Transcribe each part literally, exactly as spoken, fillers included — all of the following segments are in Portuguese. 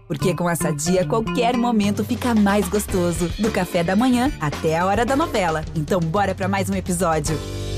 Porque com essa dia, qualquer momento fica mais gostoso. Do café da manhã até a hora da novela. Então bora pra mais um episódio.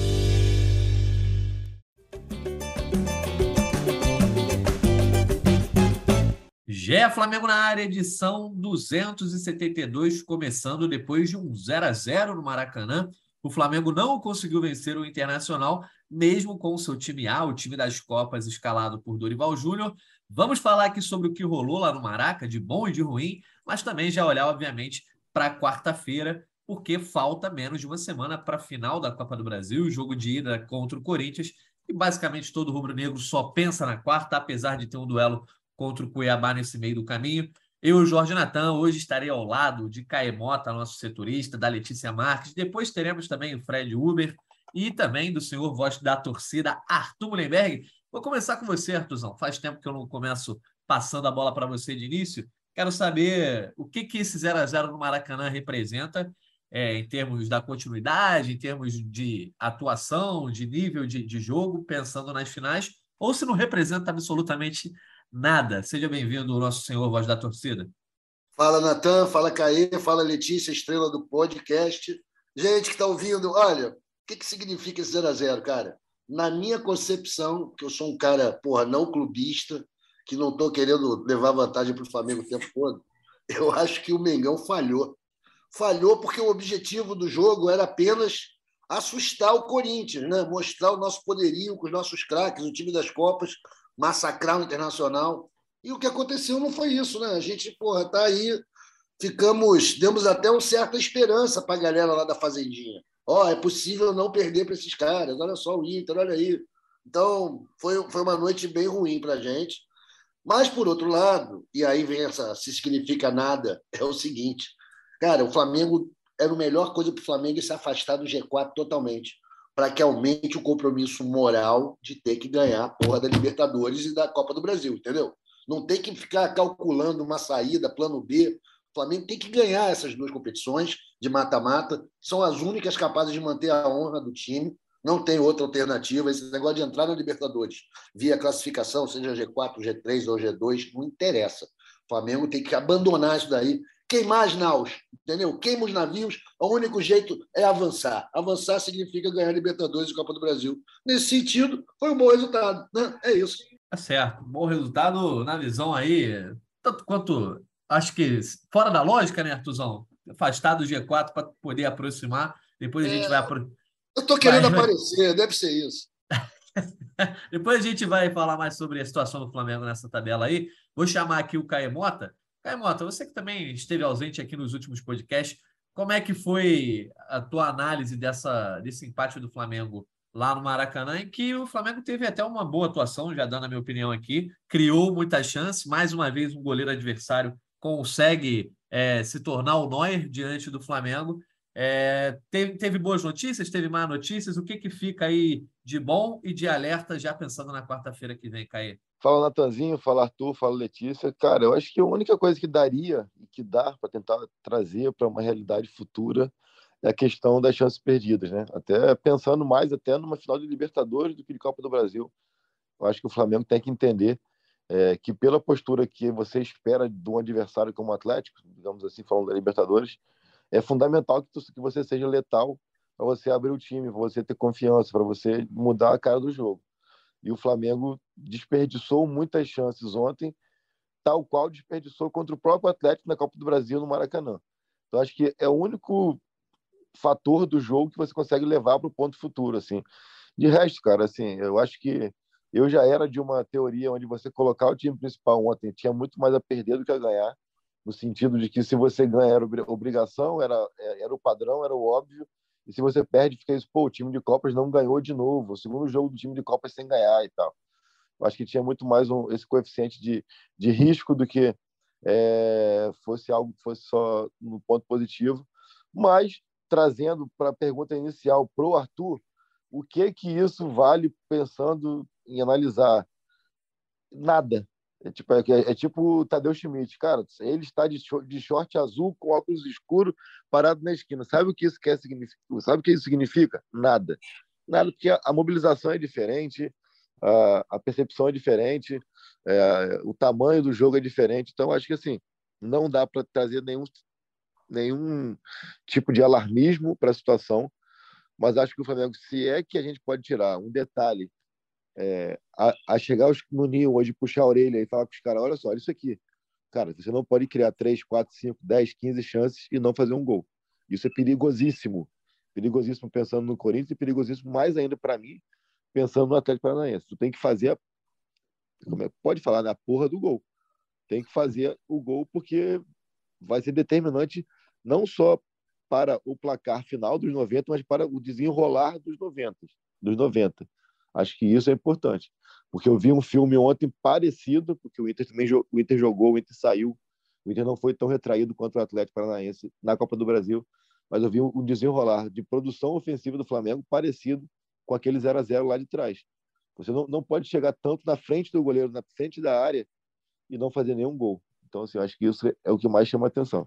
G E Flamengo na área, edição duzentos e setenta e dois, começando depois de um zero a zero no Maracanã. O Flamengo não conseguiu vencer o Internacional, mesmo com o seu time A, o time das Copas, escalado por Dorival Júnior. Vamos falar aqui sobre o que rolou lá no Maraca, de bom e de ruim, mas também já olhar, obviamente, para quarta-feira, porque falta menos de uma semana para a final da Copa do Brasil, o jogo de ida contra o Corinthians, e basicamente todo rubro-negro só pensa na quarta, apesar de ter um duelo contra o Cuiabá nesse meio do caminho. Eu e o Jorge Natan hoje estarei ao lado de Caê Mota, nosso setorista, da Letícia Marques. Depois teremos também o Fred Uber e também do senhor voz da torcida, Arthur Mullenberg. Vou começar com você, Arthurzão. Faz tempo que eu não começo passando a bola para você de início. Quero saber o que, que esse zero a zero no Maracanã representa é, em termos da continuidade, em termos de atuação, de nível de, de jogo, pensando nas finais, ou se não representa absolutamente nada. Seja bem-vindo, nosso senhor voz da torcida. Fala, Natan, fala, Caê, fala, Letícia, estrela do podcast. Gente que está ouvindo, olha, o que, que significa esse zero a zero, cara? Na minha concepção, que eu sou um cara, porra, não clubista, que não estou querendo levar vantagem para o Flamengo o tempo todo, eu acho que o Mengão falhou. Falhou porque o objetivo do jogo era apenas assustar o Corinthians, né? Mostrar o nosso poderio com os nossos craques, o time das Copas, massacrar o Internacional. E o que aconteceu não foi isso, né? A gente, porra, tá aí, ficamos, demos até uma certa esperança para a galera lá da Fazendinha. Ó, oh, é possível não perder para esses caras, olha só o Inter, olha aí. Então, foi, foi uma noite bem ruim para a gente. Mas, por outro lado, e aí vem essa, se significa nada, é o seguinte, cara, o Flamengo, era a melhor coisa para o Flamengo se afastar do G quatro totalmente, para que aumente o compromisso moral de ter que ganhar a porra da Libertadores e da Copa do Brasil, entendeu? Não tem que ficar calculando uma saída, plano B. O Flamengo tem que ganhar essas duas competições de mata-mata, são as únicas capazes de manter a honra do time, não tem outra alternativa. Esse negócio de entrar na Libertadores via classificação, seja G quatro, G três ou G dois, não interessa. O Flamengo tem que abandonar isso daí, queimar as naus, entendeu? Queima os navios, o único jeito é avançar. Avançar significa ganhar Libertadores e Copa do Brasil. Nesse sentido, foi um bom resultado, né? É isso. Tá certo. Bom resultado na visão aí, tanto quanto, acho que fora da lógica, né, Arthurzão? Afastar do G quatro para poder aproximar. Depois a gente é... vai... Apro... Eu tô querendo vai... aparecer, deve ser isso. Depois a gente vai falar mais sobre a situação do Flamengo nessa tabela aí. Vou chamar aqui o Caê Mota. Caê Mota, você que também esteve ausente aqui nos últimos podcasts, como é que foi a tua análise dessa, desse empate do Flamengo lá no Maracanã, em que o Flamengo teve até uma boa atuação, já dando a minha opinião aqui, criou muitas chances, mais uma vez um goleiro adversário consegue é, se tornar o Neuer diante do Flamengo. É, teve, teve boas notícias, teve más notícias, o que, que fica aí de bom e de alerta já pensando na quarta-feira que vem, Caê? Fala, Natanzinho, fala, Arthur, fala, Letícia. Cara, eu acho que a única coisa que daria e que dá para tentar trazer para uma realidade futura é a questão das chances perdidas, né? Até pensando mais até numa final de Libertadores do que de Copa do Brasil. Eu acho que o Flamengo tem que entender é, que pela postura que você espera de um adversário como o Atlético, digamos assim, falando da Libertadores, é fundamental que, tu, que você seja letal para você abrir o time, para você ter confiança, para você mudar a cara do jogo. E o Flamengo desperdiçou muitas chances ontem, tal qual desperdiçou contra o próprio Atlético na Copa do Brasil, no Maracanã. Então, acho que é o único fator do jogo que você consegue levar para o ponto futuro, assim. De resto, cara, assim, eu acho que eu já era de uma teoria onde você colocar o time principal ontem tinha muito mais a perder do que a ganhar, no sentido de que se você ganha era obrigação, era, era o padrão, era o óbvio, e se você perde, fica isso, pô, o time de Copas não ganhou de novo, o segundo jogo do time de Copas sem ganhar e tal. Eu acho que tinha muito mais um, esse coeficiente de, de risco do que é, fosse algo que fosse só no ponto positivo. Mas, trazendo para a pergunta inicial para o Arthur, o que que isso vale pensando em analisar? Nada. É tipo, é, é tipo o Tadeu Schmidt, cara, ele está de short, de short azul com óculos escuros parado na esquina. Sabe o que isso quer significar? Sabe o que isso significa? Nada. Nada, porque a, a mobilização é diferente, a, a percepção é diferente, é, o tamanho do jogo é diferente. Então, acho que assim, não dá para trazer nenhum, nenhum tipo de alarmismo para a situação, mas acho que o Flamengo, se é que a gente pode tirar um detalhe, é, a, a chegar no Ninho hoje, puxar a orelha e falar com os caras, olha só, olha isso aqui. Cara, você não pode criar três, quatro, cinco, dez, quinze chances e não fazer um gol. Isso é perigosíssimo. Perigosíssimo pensando no Corinthians e perigosíssimo mais ainda para mim, pensando no Atlético Paranaense. Tu tem que fazer, a, como é, pode falar, na porra do gol. Tem que fazer o gol porque vai ser determinante não só para o placar final dos noventa, mas para o desenrolar dos noventa. Dos noventa. Acho que isso é importante. Porque eu vi um filme ontem parecido, porque o Inter também o Inter jogou, o Inter saiu. O Inter não foi tão retraído quanto o Atlético Paranaense na Copa do Brasil, mas eu vi um desenrolar de produção ofensiva do Flamengo parecido com aquele zero a zero lá de trás. Você não, não pode chegar tanto na frente do goleiro, na frente da área, e não fazer nenhum gol. Então, assim, eu acho que isso é o que mais chama a atenção.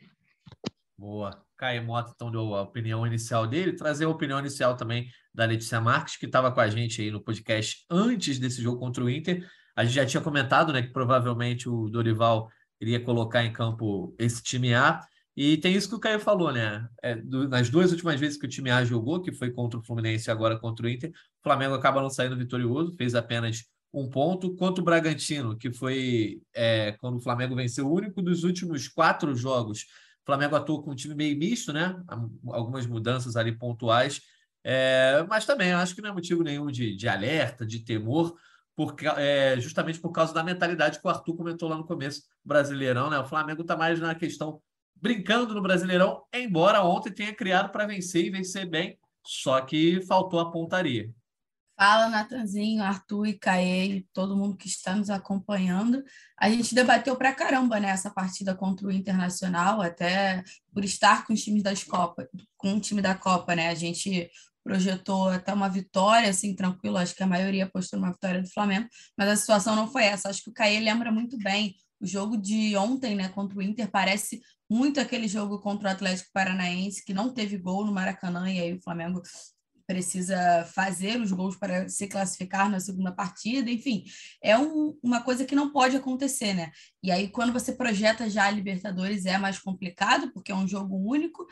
Boa. Caio Mota, então, deu a opinião inicial dele. Trazer a opinião inicial também da Letícia Marques, que estava com a gente aí no podcast antes desse jogo contra o Inter. A gente já tinha comentado, né, que provavelmente o Dorival iria colocar em campo esse time A. E tem isso que o Caio falou, né? É, do, nas duas últimas vezes que o time A jogou, que foi contra o Fluminense e agora contra o Inter, o Flamengo acaba não saindo vitorioso, fez apenas um ponto. Contra o Bragantino, que foi é, quando o Flamengo venceu o único dos últimos quatro jogos. O Flamengo atuou com um time meio misto, né? Algumas mudanças ali pontuais. É, mas também acho que não é motivo nenhum de, de alerta, de temor, porque, é, justamente por causa da mentalidade que o Arthur comentou lá no começo, Brasileirão, né? O Flamengo está mais na questão brincando no Brasileirão, embora ontem tenha criado para vencer e vencer bem, só que faltou a pontaria. Fala, Natanzinho, Arthur e Caê, todo mundo que está nos acompanhando. A gente debateu pra caramba, né, essa partida contra o Internacional, até por estar com os times das Copas, com o time da Copa, né? A gente projetou até uma vitória, assim, tranquilo, acho que a maioria apostou numa vitória do Flamengo, mas a situação não foi essa. Acho que o Caê lembra muito bem o jogo de ontem, né, contra o Inter, parece muito aquele jogo contra o Atlético Paranaense, que não teve gol no Maracanã, e aí o Flamengo precisa fazer os gols para se classificar na segunda partida, enfim, é um, uma coisa que não pode acontecer, né? E aí, quando você projeta já a Libertadores, é mais complicado, porque é um jogo único.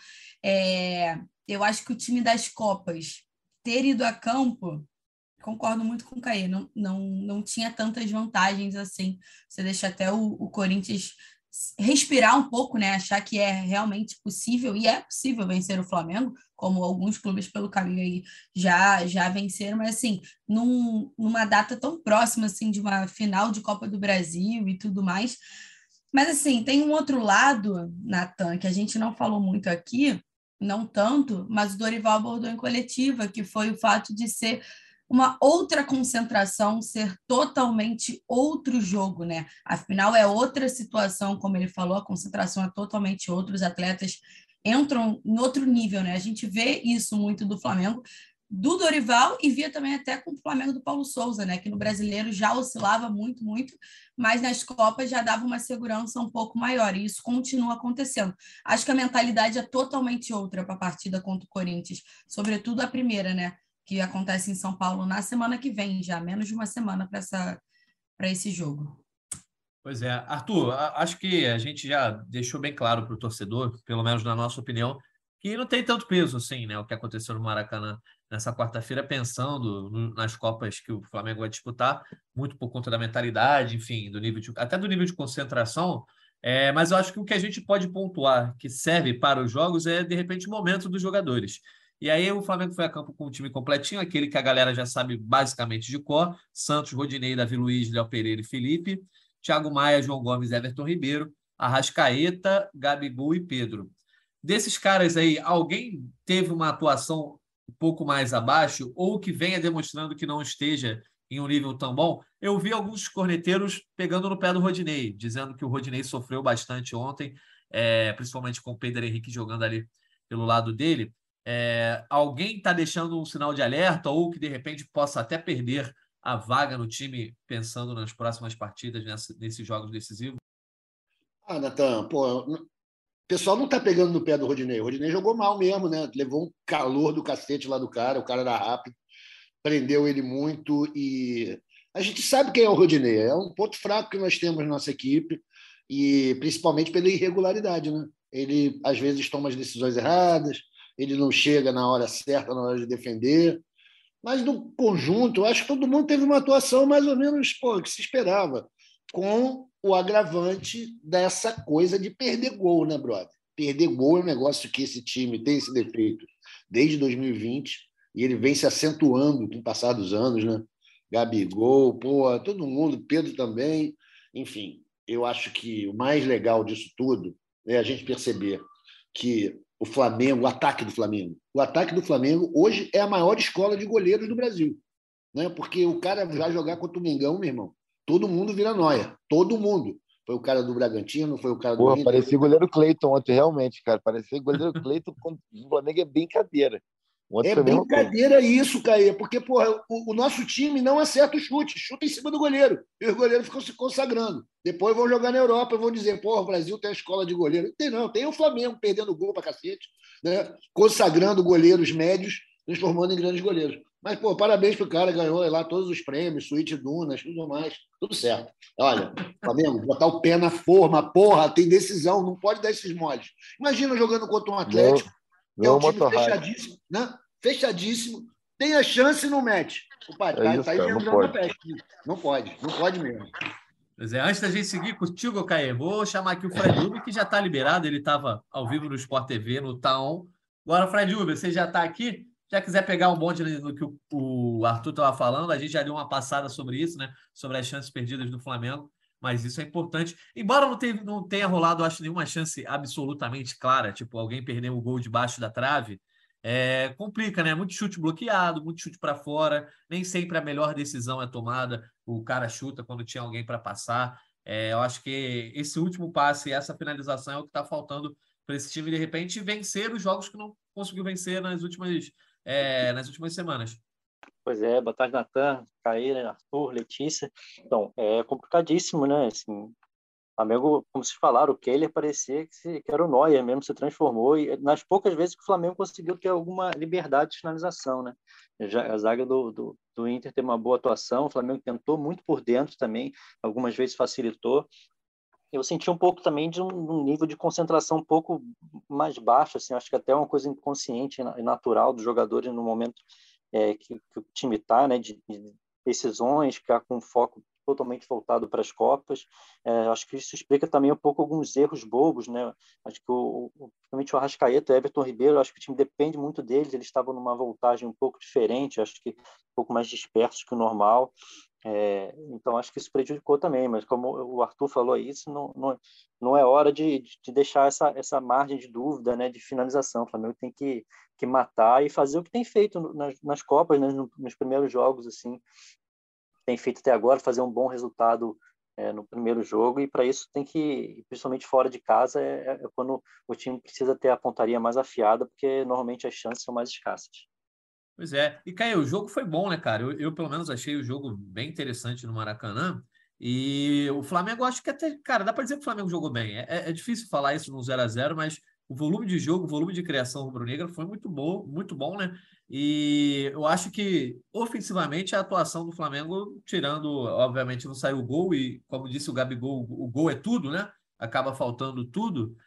É, eu acho que o time das Copas ter ido a campo, concordo muito com o Caê, não, não, não tinha tantas vantagens assim. Você deixa até o, o Corinthians respirar um pouco, né? Achar que é realmente possível, e é possível vencer o Flamengo, como alguns clubes pelo caminho aí já, já venceram, mas assim, num, numa data tão próxima assim, de uma final de Copa do Brasil e tudo mais. Mas assim, tem um outro lado, Natan, que a gente não falou muito aqui, não tanto, mas o Dorival abordou em coletiva, que foi o fato de ser uma outra concentração, ser totalmente outro jogo, né? Afinal, é outra situação, como ele falou, a concentração é totalmente outra, os atletas entram em outro nível, né? A gente vê isso muito do Flamengo, do Dorival, e via também até com o Flamengo do Paulo Souza, né? Que no Brasileiro já oscilava muito, muito, mas nas Copas já dava uma segurança um pouco maior, e isso continua acontecendo. Acho que a mentalidade é totalmente outra para a partida contra o Corinthians, sobretudo a primeira, né? Que acontece em São Paulo na semana que vem, já menos de uma semana para essa para esse jogo. Pois é. Arthur, acho que a gente já deixou bem claro para o torcedor, pelo menos na nossa opinião, que não tem tanto peso assim, né, o que aconteceu no Maracanã nessa quarta-feira, pensando no, nas Copas que o Flamengo vai disputar, muito por conta da mentalidade, enfim, do nível de, até do nível de concentração. É, mas eu acho que o que a gente pode pontuar que serve para os jogos é, de repente, o momento dos jogadores. E aí o Flamengo foi a campo com o time completinho, aquele que a galera já sabe basicamente de cor: Santos, Rodinei, Davi Luiz, Léo Pereira e Felipe, Thiago Maia, João Gomes, Everton Ribeiro, Arrascaeta, Gabigol e Pedro. Desses caras aí, alguém teve uma atuação um pouco mais abaixo ou que venha demonstrando que não esteja em um nível tão bom? Eu vi alguns corneteiros pegando no pé do Rodinei, dizendo que o Rodinei sofreu bastante ontem, é, principalmente com o Pedro Henrique jogando ali pelo lado dele. É, alguém está deixando um sinal de alerta ou que de repente possa até perder a vaga no time pensando nas próximas partidas, nessa, nesses jogos decisivos? Ah, Natan, pô, o pessoal não tá pegando no pé do Rodinei. O Rodinei jogou mal mesmo, né? Levou um calor do cacete lá do cara, o cara era rápido, prendeu ele muito e A gente sabe quem é o Rodinei, é um ponto fraco que nós temos na nossa equipe, e principalmente pela irregularidade, né? Ele, às vezes, toma as decisões erradas, ele não chega na hora certa, na hora de defender. Mas, no conjunto, eu acho que todo mundo teve uma atuação mais ou menos, pô, que se esperava, com o agravante dessa coisa de perder gol, né, brother? Perder gol é um negócio que esse time tem esse defeito desde dois mil e vinte, e ele vem se acentuando com o passar dos anos, né? Gabigol, pô, todo mundo, Pedro também. Enfim, eu acho que o mais legal disso tudo é a gente perceber que o Flamengo, o ataque do Flamengo, o ataque do Flamengo hoje é a maior escola de goleiros do Brasil, né? Porque o cara vai jogar contra o Mengão, meu irmão, todo mundo vira nóia, todo mundo. Foi o cara do Bragantino, foi o cara do Porra, Inter. parecia goleiro Cleiton ontem, realmente, cara. Parecia goleiro Cleiton contra o Flamengo, é brincadeira. Ontem É foi a mesma coisa. brincadeira isso, Caê, porque porra, o, o nosso time não acerta o chute, chuta em cima do goleiro, e os goleiros ficam se consagrando. Depois vão jogar na Europa, vão dizer, porra, o Brasil tem a escola de goleiro. Não tem, não, tem o Flamengo perdendo gol pra cacete, né? Consagrando goleiros médios, transformando em grandes goleiros. Mas, pô, parabéns pro cara, ganhou lá todos os prêmios, suíte Dunas, tudo mais, tudo certo. Olha, Flamengo, botar o pé na forma, porra, tem decisão, não pode dar esses moles. Imagina jogando contra um Atlético, que é um Não, time motorrad. fechadíssimo, né? Fechadíssimo, tem a chance e não mete. Opa, É tá, isso, tá cara, não engendrando a pode. peste. Não pode, não pode mesmo. Pois é, antes da gente seguir contigo, Caê, vou chamar aqui o Fred Uber, que já está liberado, ele estava ao vivo no Sport T V, no Taon. Agora, Fred Uber, você já está aqui? Já quiser pegar um bonde no que o- o Arthur estava falando, a gente já deu uma passada sobre isso, né? Sobre as chances perdidas do Flamengo, mas isso é importante. Embora não, teve, não tenha rolado, acho, nenhuma chance absolutamente clara, tipo, alguém perder o gol debaixo da trave, é, complica, né? Muito chute bloqueado, muito chute para fora, nem sempre a melhor decisão é tomada, o cara chuta quando tinha alguém para passar. É, eu acho que esse último passe e essa finalização é o que está faltando para esse time, de repente, vencer os jogos que não conseguiu vencer nas últimas, é, nas últimas semanas. Pois é, boa tarde, Natan, Caíra, Arthur, Letícia. Então, é complicadíssimo, né? Assim, o Flamengo, como vocês falaram, o Kehler parecia que, se, que era o Neuer mesmo, se transformou. E nas poucas vezes que o Flamengo conseguiu ter alguma liberdade de finalização, né? Já, a zaga do, do, do Inter teve uma boa atuação, o Flamengo tentou muito por dentro também, algumas vezes facilitou. Eu senti um pouco também de um, um nível de concentração um pouco mais baixo, assim, acho que até uma coisa inconsciente e natural dos jogadores no momento é, que, que o time está, né, de, de decisões, ficar com foco totalmente voltado para as Copas. É, acho que isso explica também um pouco alguns erros bobos, né? Acho que o, o, principalmente o Arrascaeta e o Everton Ribeiro, acho que o time depende muito deles, eles estavam numa voltagem um pouco diferente, acho que um pouco mais dispersos que o normal. É, então, acho que isso prejudicou também, mas como o Arthur falou isso, não, não, não é hora de, de deixar essa, essa margem de dúvida, né, de finalização. O Flamengo tem que, que matar e fazer o que tem feito nas, nas Copas, né, nos primeiros jogos, assim, tem feito até agora, fazer um bom resultado é, no primeiro jogo, e para isso tem que, principalmente fora de casa, é, é quando o time precisa ter a pontaria mais afiada, porque normalmente as chances são mais escassas. Pois é. E, Caio, o jogo foi bom, né, cara? Eu, eu, pelo menos, achei o jogo bem interessante no Maracanã. E o Flamengo, acho que até, cara, dá para dizer que o Flamengo jogou bem. É, é difícil falar isso no zero a zero, mas o volume de jogo, o volume de criação rubro-negra foi muito bom, muito bom, né? E eu acho que, ofensivamente, a atuação do Flamengo, tirando, obviamente, não saiu o gol, e, como disse o Gabigol, o gol é tudo, né? Acaba faltando tudo.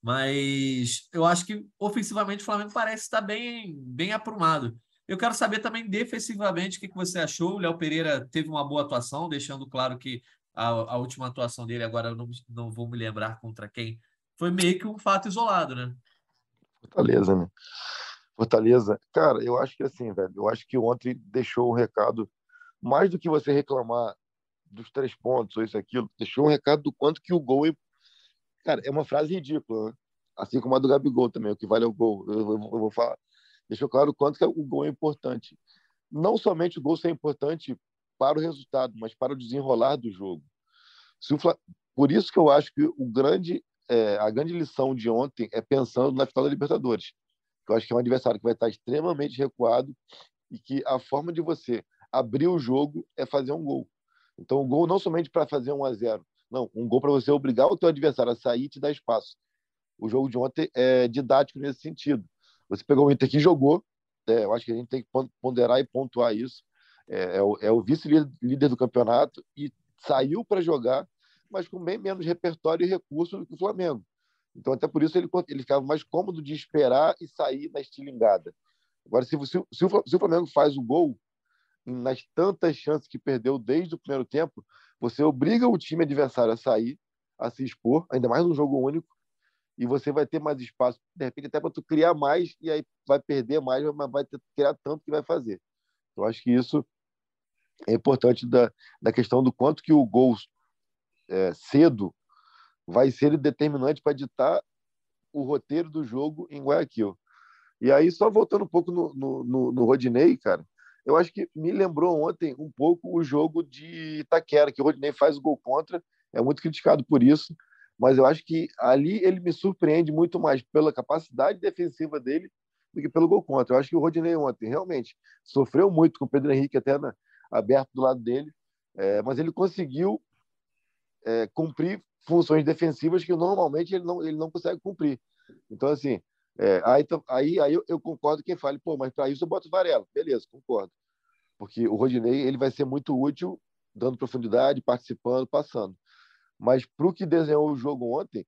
Mas eu acho que, ofensivamente, o Flamengo parece estar bem, bem aprumado. Eu quero saber também defensivamente o que você achou. O Léo Pereira teve uma boa atuação, deixando claro que a, a última atuação dele, agora eu não, não vou me lembrar contra quem, foi meio que um fato isolado, né? Fortaleza, né? Fortaleza. Cara, eu acho que assim, velho, eu acho que ontem deixou um recado, mais do que você reclamar dos três pontos ou isso, aquilo, deixou um recado do quanto que o gol é... Cara, é uma frase ridícula, né? Assim como a do Gabigol também, o que vale é o gol. Eu, eu, eu vou falar. Deixou claro o quanto que o gol é importante. Não somente o gol ser importante para o resultado, mas para o desenrolar do jogo. Se o Fla... Por isso que eu acho que o grande, é, a grande lição de ontem é pensando na final da Libertadores. Eu acho que é um adversário que vai estar extremamente recuado e que a forma de você abrir o jogo é fazer um gol. Então, o gol não somente para fazer um a zero, não, um gol para você obrigar o teu adversário a sair e te dar espaço. O jogo de ontem é didático nesse sentido. Você pegou o Inter que jogou, é, eu acho que a gente tem que ponderar e pontuar isso. é, é o, é o vice-líder do campeonato e saiu para jogar, mas com bem menos repertório e recurso do que o Flamengo. Então, até por isso, ele, ele ficava mais cômodo de esperar e sair na estilingada. Agora, se, se, se, o, se o Flamengo faz o gol, nas tantas chances que perdeu desde o primeiro tempo, você obriga o time adversário a sair, a se expor, ainda mais num jogo único, e você vai ter mais espaço, de repente até para tu criar mais, e aí vai perder mais, mas vai ter, criar tanto que vai fazer. Eu acho que isso é importante da, da questão do quanto que o gol é, cedo vai ser determinante para ditar o roteiro do jogo em Guayaquil. E aí, só voltando um pouco no, no, no, no Rodinei, cara, eu acho que me lembrou ontem um pouco o jogo de Itaquera, que o Rodinei faz o gol contra, é muito criticado por isso, mas eu acho que ali ele me surpreende muito mais pela capacidade defensiva dele do que pelo gol contra. Eu acho que o Rodinei ontem realmente sofreu muito com o Pedro Henrique até na, aberto do lado dele, é, mas ele conseguiu é, cumprir funções defensivas que normalmente ele não, ele não consegue cumprir. Então, assim, é, aí, aí, aí eu, eu concordo quem fale, pô, mas para isso eu boto o Varela. Beleza, concordo. Porque o Rodinei ele vai ser muito útil, dando profundidade, participando, passando. Mas para o que desenhou o jogo ontem,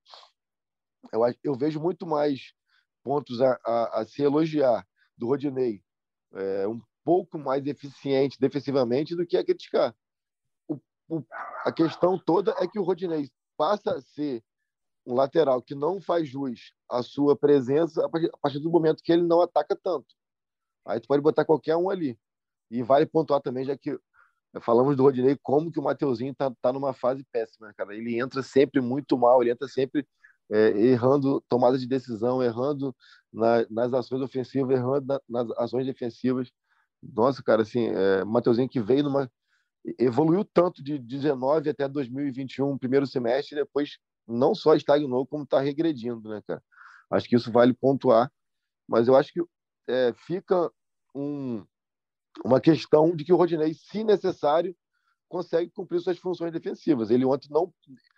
eu, eu vejo muito mais pontos a, a, a se elogiar do Rodinei, é, um pouco mais eficiente defensivamente do que a criticar. O, o, a questão toda é que o Rodinei passa a ser um lateral que não faz jus à sua presença a partir, a partir do momento que ele não ataca tanto. Aí tu pode botar qualquer um ali. E vale pontuar também, já que falamos do Rodinei, como que o Mateuzinho tá, tá numa fase péssima, cara. Ele entra sempre muito mal, ele entra sempre é, errando tomada de decisão, errando na, nas ações ofensivas, errando na, nas ações defensivas. Nossa, cara, assim, é, o Mateuzinho que veio numa... evoluiu tanto de dezenove até dois mil e vinte e um, primeiro semestre, e depois não só estagnou, como está regredindo, né, cara? Acho que isso vale pontuar, mas eu acho que é, fica um, uma questão de que o Rodinei, se necessário, consegue cumprir suas funções defensivas. Ele ontem não...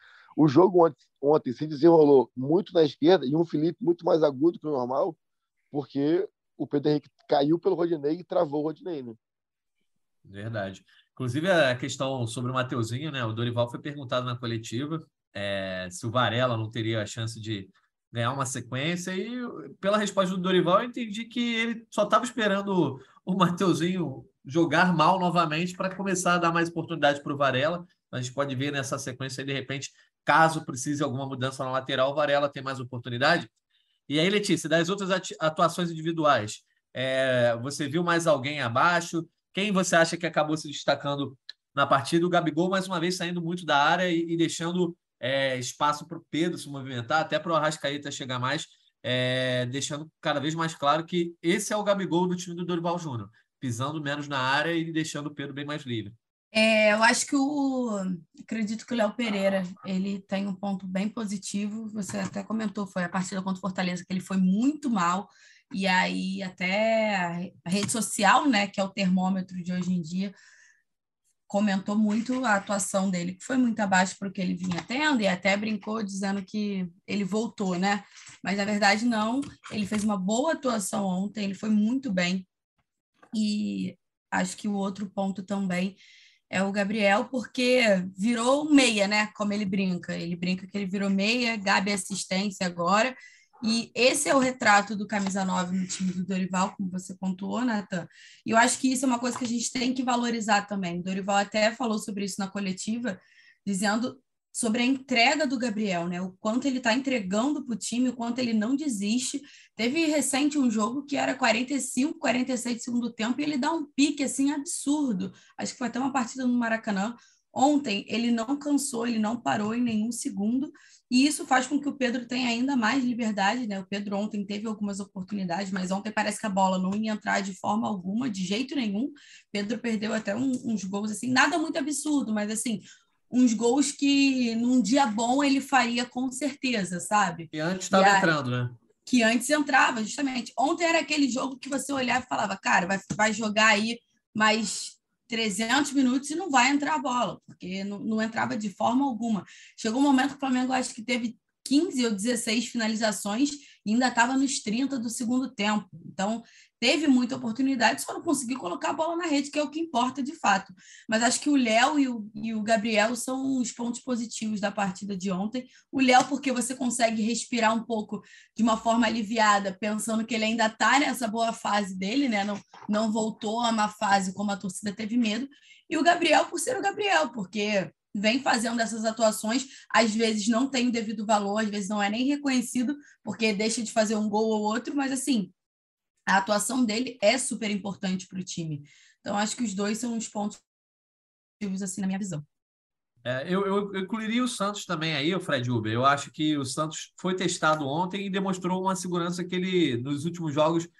O jogo ontem, ontem se desenrolou muito na esquerda e um Felipe muito mais agudo que o normal, porque o Pedro Henrique caiu pelo Rodinei e travou o Rodinei, né? Verdade. Inclusive, a questão sobre o Mateuzinho, né? O Dorival foi perguntado na coletiva é, se o Varela não teria a chance de ganhar uma sequência, e pela resposta do Dorival, eu entendi que ele só estava esperando o Mateuzinho jogar mal novamente para começar a dar mais oportunidade para o Varela. A gente pode ver nessa sequência, de repente, caso precise alguma mudança na lateral, o Varela tem mais oportunidade. E aí, Letícia, das outras atuações individuais, é, você viu mais alguém abaixo? Quem você acha que acabou se destacando na partida? O Gabigol, mais uma vez, saindo muito da área e, e deixando é, espaço para o Pedro se movimentar, até para o Arrascaeta chegar mais, é, deixando cada vez mais claro que esse é o Gabigol do time do Dorival Júnior, pisando menos na área e deixando o Pedro bem mais livre. É, eu acho que o... Acredito que o Léo Pereira, ele tem um ponto bem positivo, você até comentou, foi a partida contra o Fortaleza, que ele foi muito mal, e aí até a rede social, né, que é o termômetro de hoje em dia, comentou muito a atuação dele, que foi muito abaixo para o que ele vinha tendo, e até brincou dizendo que ele voltou, né? Mas, na verdade, não. Ele fez uma boa atuação ontem, ele foi muito bem. E acho que o outro ponto também é o Gabriel, porque virou meia, né? Como ele brinca. Ele brinca que ele virou meia, Gabi assistência agora. E esse é o retrato do camisa nove no time do Dorival, como você pontuou, Nathan. E eu acho que isso é uma coisa que a gente tem que valorizar também. O Dorival até falou sobre isso na coletiva, dizendo sobre a entrega do Gabriel, né? O quanto ele está entregando para o time, o quanto ele não desiste. Teve recente um jogo que era quarenta e cinco, quarenta e seis de segundo tempo, e ele dá um pique assim absurdo. Acho que foi até uma partida no Maracanã. Ontem ele não cansou, ele não parou em nenhum segundo, e isso faz com que o Pedro tenha ainda mais liberdade, né? O Pedro ontem teve algumas oportunidades, mas ontem parece que a bola não ia entrar de forma alguma, de jeito nenhum. Pedro perdeu até um, uns gols, assim, nada muito absurdo, mas assim, uns gols que num dia bom ele faria com certeza, sabe? E antes estava entrando, né? Que antes entrava, justamente. Ontem era aquele jogo que você olhava e falava, cara, vai, vai jogar aí mais trezentos minutos e não vai entrar a bola, porque não, não entrava de forma alguma. Chegou um momento que o Flamengo, acho que teve quinze ou dezesseis finalizações e ainda estava nos trinta do segundo tempo. Então, teve muita oportunidade, só não conseguiu colocar a bola na rede, que é o que importa de fato. Mas acho que o Léo e o, e o Gabriel são os pontos positivos da partida de ontem. O Léo, porque você consegue respirar um pouco de uma forma aliviada, pensando que ele ainda está nessa boa fase dele, né? Não, não voltou a má fase como a torcida teve medo. E o Gabriel, por ser o Gabriel, porque vem fazendo essas atuações, às vezes não tem o devido valor, às vezes não é nem reconhecido, porque deixa de fazer um gol ou outro, mas assim, a atuação dele é super importante para o time. Então, acho que os dois são os pontos positivos, assim, na minha visão. É, eu, eu, eu incluiria o Santos também aí, o Fred Uber. Eu acho que o Santos foi testado ontem e demonstrou uma segurança que ele, nos últimos jogos,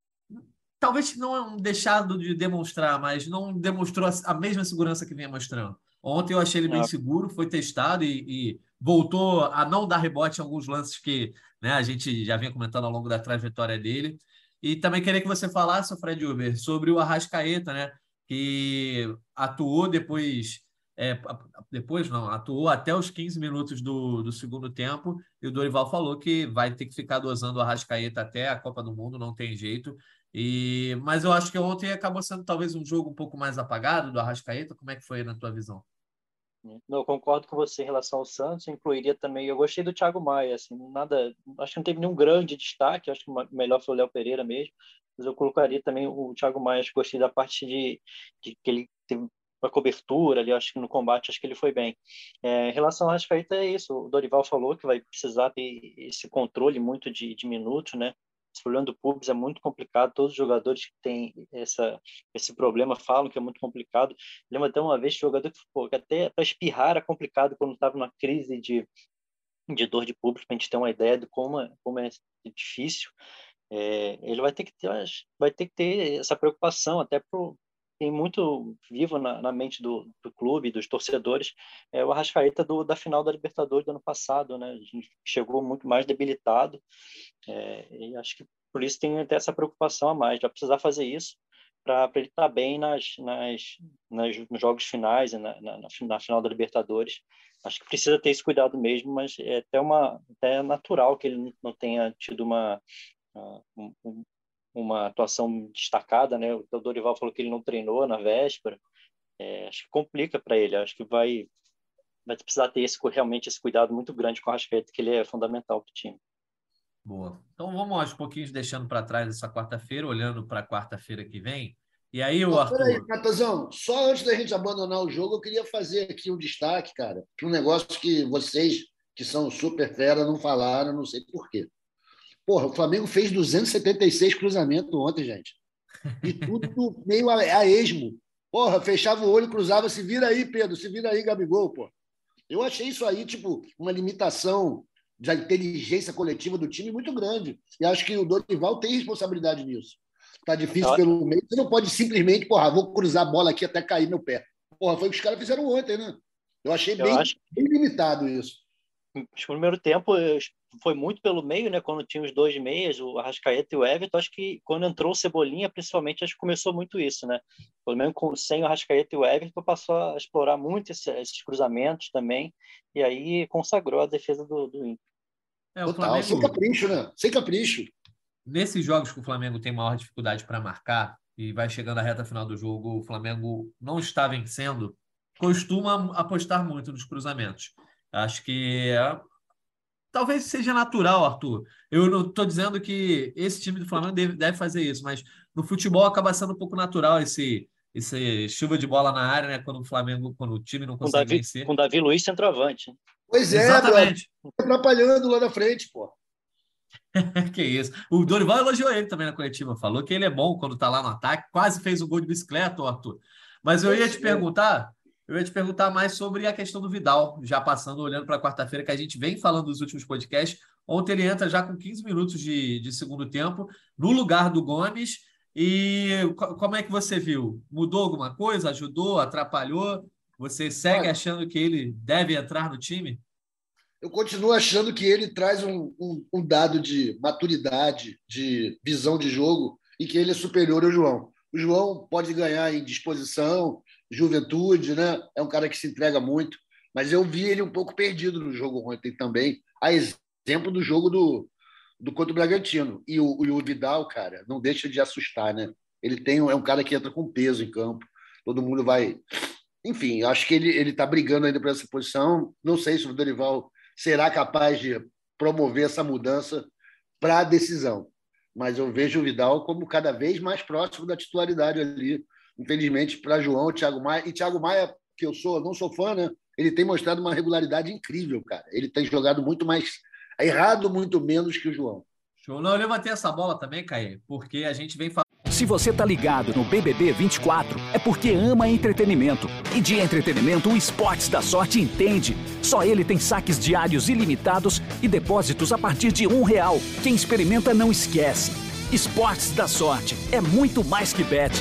talvez não deixado de demonstrar, mas não demonstrou a, a mesma segurança que vinha mostrando. Ontem eu achei ele bem Ah. seguro, foi testado e, e voltou a não dar rebote em alguns lances que, né, a gente já vinha comentando ao longo da trajetória dele. E também queria que você falasse, Fred Uber, sobre o Arrascaeta, né, que atuou depois, é, depois não, atuou até os quinze minutos do, do segundo tempo, e o Dorival falou que vai ter que ficar dosando o Arrascaeta até a Copa do Mundo, não tem jeito. E, mas eu acho que ontem acabou sendo talvez um jogo um pouco mais apagado do Arrascaeta. Como é que foi na tua visão? Não, eu concordo com você em relação ao Santos, incluiria também, eu gostei do Thiago Maia, assim, nada, acho que não teve nenhum grande destaque, acho que o melhor foi o Léo Pereira mesmo, mas eu colocaria também o Thiago Maia, acho que gostei da parte de, de que ele teve uma cobertura ali, acho que no combate, acho que ele foi bem. É, em relação ao Arrascaeta é isso, o Dorival falou que vai precisar ter esse controle muito de, de minutos, né? Esse problema do pubis é muito complicado, todos os jogadores que têm essa, esse problema falam que é muito complicado. Lembro até uma vez, jogador que, pô, que até para espirrar era complicado quando estava numa crise de, de dor de público, para a gente ter uma ideia de como é, como é difícil. É, ele vai ter que ter, vai ter que ter essa preocupação, até pro, tem muito vivo na, na mente do, do clube, dos torcedores, é o Arrascaeta do, da final da Libertadores do ano passado, né? A gente chegou muito mais debilitado, é, e acho que por isso tem até essa preocupação a mais, vai precisar fazer isso para ele estar bem nas, nas, nas, nos jogos finais, na, na, na final da Libertadores. Acho que precisa ter esse cuidado mesmo, mas é até, uma, até natural que ele não tenha tido uma, uma, uma atuação destacada, né? O Dorival falou que ele não treinou na véspera. É, acho que complica para ele. Acho que vai, vai precisar ter esse, realmente esse cuidado muito grande com o Arrascaeta, que ele é fundamental para o time. Boa. Então vamos aos pouquinhos deixando para trás essa quarta-feira, olhando para a quarta-feira que vem. E aí, o Arthur... Peraí, Natazão, só antes da gente abandonar o jogo, eu queria fazer aqui um destaque, cara, um negócio que vocês, que são super fera, não falaram, não sei por quê. Porra, o Flamengo fez duzentos e setenta e seis cruzamentos ontem, gente. E tudo meio a, a esmo. Porra, fechava o olho, cruzava, se vira aí, Pedro, se vira aí, Gabigol, pô. Eu achei isso aí, tipo, uma limitação da inteligência coletiva do time muito grande. E acho que o Dorival tem responsabilidade nisso. Tá difícil pelo meio, você não pode simplesmente, porra, vou cruzar a bola aqui até cair meu pé. Porra, foi o que os caras fizeram ontem, né? Eu achei eu bem, acho... bem limitado isso. No primeiro tempo foi muito pelo meio, né? Quando tinha os dois meias, o Arrascaeta e o Everton, acho que quando entrou o Cebolinha, principalmente, acho que começou muito isso, né? Pelo menos com, sem o Arrascaeta e o Everton, passou a explorar muito esse, esses cruzamentos também, e aí consagrou a defesa do, do Inter. É, o Total, Flamengo... sem capricho, né? Sem capricho. Nesses jogos que o Flamengo tem maior dificuldade para marcar e vai chegando à reta final do jogo, o Flamengo não está vencendo, costuma apostar muito nos cruzamentos. Acho que é... talvez seja natural, Arthur. Eu não estou dizendo que esse time do Flamengo deve, deve fazer isso, mas no futebol acaba sendo um pouco natural esse, esse chuva de bola na área, né? Quando o Flamengo, quando o time não Com consegue Davi, vencer. com Davi Luiz centroavante. Pois é, Exatamente. Brother, atrapalhando lá na frente, pô. Que isso. O Dorival elogiou ele também na coletiva, falou que ele é bom quando tá lá no ataque, quase fez um gol de bicicleta, Arthur. Mas eu ia te perguntar, eu ia te perguntar mais sobre a questão do Vidal, já passando, olhando para a quarta-feira, que a gente vem falando dos últimos podcasts. Ontem ele entra já com quinze minutos de, de segundo tempo, no lugar do Gomes. E como é que você viu? Mudou alguma coisa? Ajudou? Atrapalhou? Você segue Olha, achando que ele deve entrar no time? eu continuo achando que ele traz um, um, um dado de maturidade, de visão de jogo, e que ele é superior ao João. O João pode ganhar em disposição, juventude, né? É um cara que se entrega muito, mas eu vi ele um pouco perdido no jogo ontem também, a exemplo do jogo do, do contra o Bragantino. E o, e o Vidal, cara, não deixa de assustar, né? Ele tem, é um cara que entra com peso em campo. Todo mundo vai... Enfim, acho que ele ele está brigando ainda por essa posição. Não sei se o Dorival será capaz de promover essa mudança para a decisão. Mas eu vejo o Vidal como cada vez mais próximo da titularidade ali. Infelizmente, para João, Thiago Maia. E Thiago Maia, que eu sou, não sou fã, né? Ele tem mostrado uma regularidade incrível, cara. Ele tem jogado muito mais errado, muito menos que o João. Show. Não, eu levantei essa bola também, Caê, porque a gente vem falando. Se você tá ligado no B B B vinte e quatro, é porque ama entretenimento. E de entretenimento, o Esportes da Sorte entende. Só ele tem saques diários ilimitados e depósitos a partir de um real. Quem experimenta não esquece. Esportes da Sorte é muito mais que bet.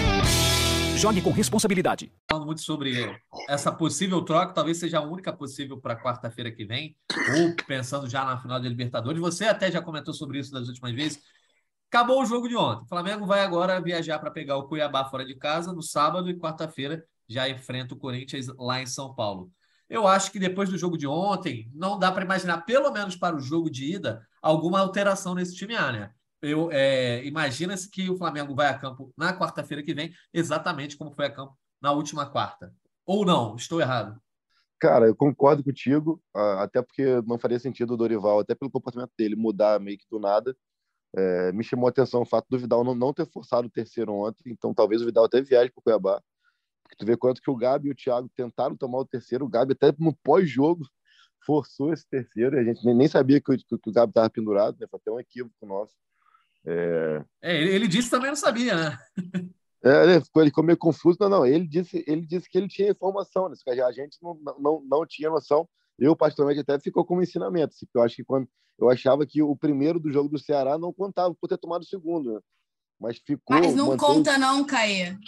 Jogue com responsabilidade. Falando muito sobre essa possível troca, talvez seja a única possível para quarta-feira que vem, ou pensando já na final da Libertadores. Você até já comentou sobre isso das últimas vezes. Acabou o jogo de ontem. O Flamengo vai agora viajar para pegar o Cuiabá fora de casa no sábado e quarta-feira já enfrenta o Corinthians lá em São Paulo. Eu acho que depois do jogo de ontem, não dá para imaginar, pelo menos para o jogo de ida, alguma alteração nesse time A, né? Eu, é, imagina-se que o Flamengo vai a campo na quarta-feira que vem, exatamente como foi a campo na última quarta. Ou não? Estou errado? Cara, eu concordo contigo, até porque não faria sentido o Dorival, até pelo comportamento dele, mudar meio que do nada. É, me chamou a atenção o fato do Vidal não, não ter forçado o terceiro ontem, então talvez o Vidal até viaje para o Cuiabá. Porque tu vê quanto que o Gabi e o Thiago tentaram tomar o terceiro, o Gabi até no pós-jogo forçou esse terceiro, e a gente nem, nem sabia que o, que o Gabi estava pendurado, né? Foi até um equívoco nosso. É... É, ele, ele disse que também não sabia, né? É, ele ficou, ele ficou meio confuso. Não, não, ele disse, ele disse que ele tinha informação, né? A gente não, não, não tinha noção. Eu, particularmente, até ficou como ensinamento. Assim, eu acho que quando eu achava que o primeiro do jogo do Ceará não contava por ter tomado o segundo, né? Mas ficou. Mas não manteve... conta, não, Caê.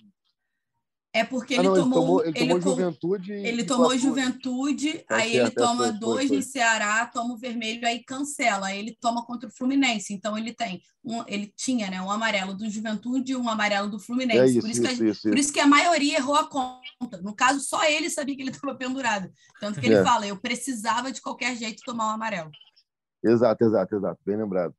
É porque ele, ah, não, tomou, ele tomou. Ele tomou ele Juventude. Ele e tomou Iguaçu, Juventude, né? aí É, ele é, toma foi, foi, dois foi. no Ceará, toma o vermelho, aí cancela. Aí ele toma contra o Fluminense. Então ele tem. Um, ele tinha, né? Um amarelo do Juventude e um amarelo do Fluminense. É isso, por, isso, isso, que a, isso, por isso. isso que a maioria errou a conta. No caso, só ele sabia que ele estava pendurado. Tanto que ele É. fala, eu precisava de qualquer jeito tomar um amarelo. Exato, exato, exato. Bem lembrado.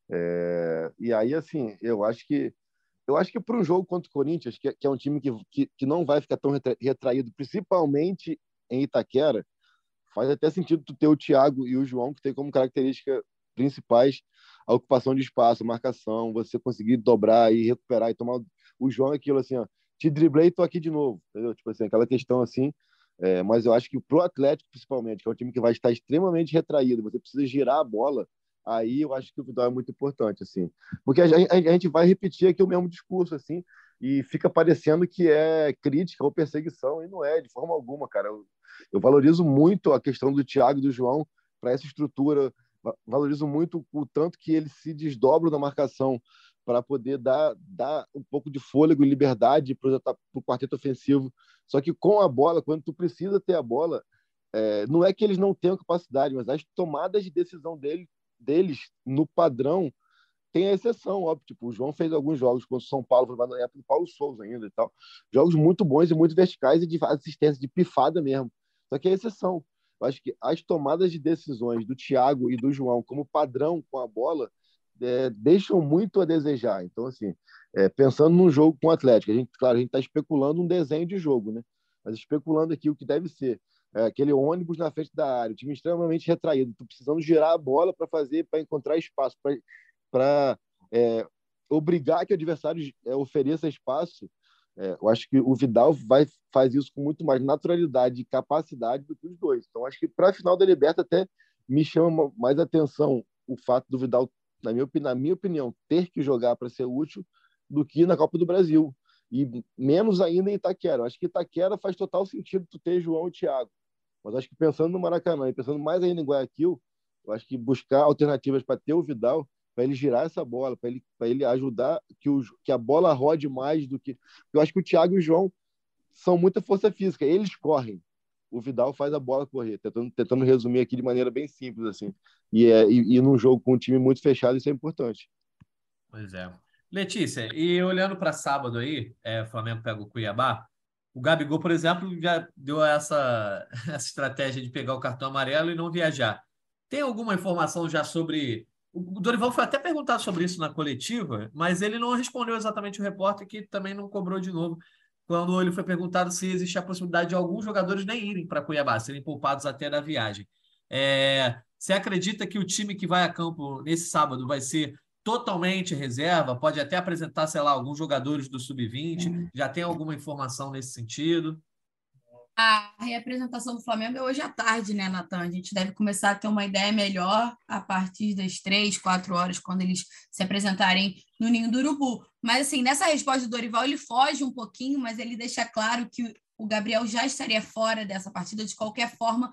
É... E aí, assim, eu acho que eu acho que para um jogo contra o Corinthians, que é, que é um time que, que, que não vai ficar tão retra- retraído, principalmente em Itaquera, faz até sentido tu ter o Thiago e o João, que tem como característica principais a ocupação de espaço, a marcação, você conseguir dobrar e recuperar e tomar o João é aquilo assim, ó, te driblei e tô aqui de novo, entendeu? Tipo assim, aquela questão assim, é, mas eu acho que pro Atlético, principalmente, que é um time que vai estar extremamente retraído, você precisa girar a bola, aí eu acho que o Vidal é muito importante, assim. Porque a gente, a gente vai repetir aqui o mesmo discurso, assim, e fica parecendo que é crítica ou perseguição, e não é, de forma alguma, cara. Eu, eu valorizo muito a questão do Thiago e do João para essa estrutura, valorizo muito o tanto que eles se desdobram na marcação para poder dar, dar um pouco de fôlego e liberdade para o quarteto ofensivo. Só que com a bola, quando tu precisa ter a bola, é, não é que eles não tenham capacidade, mas as tomadas de decisão dele, deles no padrão tem a exceção, óbvio. Tipo, o João fez alguns jogos contra o São Paulo, na época do Paulo Souza ainda e tal. Jogos muito bons e muito verticais e de assistência, de pifada mesmo. Só que é exceção. Eu acho que as tomadas de decisões do Thiago e do João como padrão com a bola é, deixam muito a desejar. Então, assim, é, pensando num jogo com o Atlético, a gente, claro, a gente está especulando um desenho de jogo, né? Mas especulando aqui o que deve ser. É, aquele ônibus na frente da área, o time extremamente retraído, tu precisando girar a bola para fazer, para encontrar espaço, para é, obrigar que o adversário é, ofereça espaço. É, eu acho que o Vidal vai faz isso com muito mais naturalidade e capacidade do que os dois. Então, acho que para a final da Liberta até me chama mais atenção o fato do Vidal, na minha, na minha opinião, ter que jogar para ser útil do que na Copa do Brasil. E menos ainda em Itaquera. Eu acho que Itaquera faz total sentido tu ter João e Thiago. Mas acho que pensando no Maracanã e pensando mais ainda em Guayaquil, eu acho que buscar alternativas para ter o Vidal, para ele girar essa bola, para ele, para ele ajudar que, o, que a bola rode mais do que... Eu acho que o Thiago e o João são muita força física. Eles correm. O Vidal faz a bola correr. Tentando, tentando resumir aqui de maneira bem simples. Assim. E, é, e, e num jogo com um time muito fechado, isso é importante. Pois é. Letícia, e olhando para sábado aí, é, o Flamengo pega o Cuiabá, o Gabigol, por exemplo, já deu essa, essa estratégia de pegar o cartão amarelo e não viajar. Tem alguma informação já sobre O Dorival foi até perguntado sobre isso na coletiva, mas ele não respondeu exatamente o repórter, que também não cobrou de novo, quando ele foi perguntado se existia a possibilidade de alguns jogadores nem irem para Cuiabá, serem poupados até da viagem. É, você acredita que o time que vai a campo nesse sábado vai ser totalmente reserva? Pode até apresentar, sei lá, alguns jogadores do sub vinte? Já tem alguma informação nesse sentido? A reapresentação do Flamengo é hoje à tarde, né, Natan? A gente deve começar a ter uma ideia melhor a partir das três, quatro horas, quando eles se apresentarem no Ninho do Urubu. Mas, assim, nessa resposta do Dorival, ele foge um pouquinho, mas ele deixa claro que o Gabriel já estaria fora dessa partida, de qualquer forma,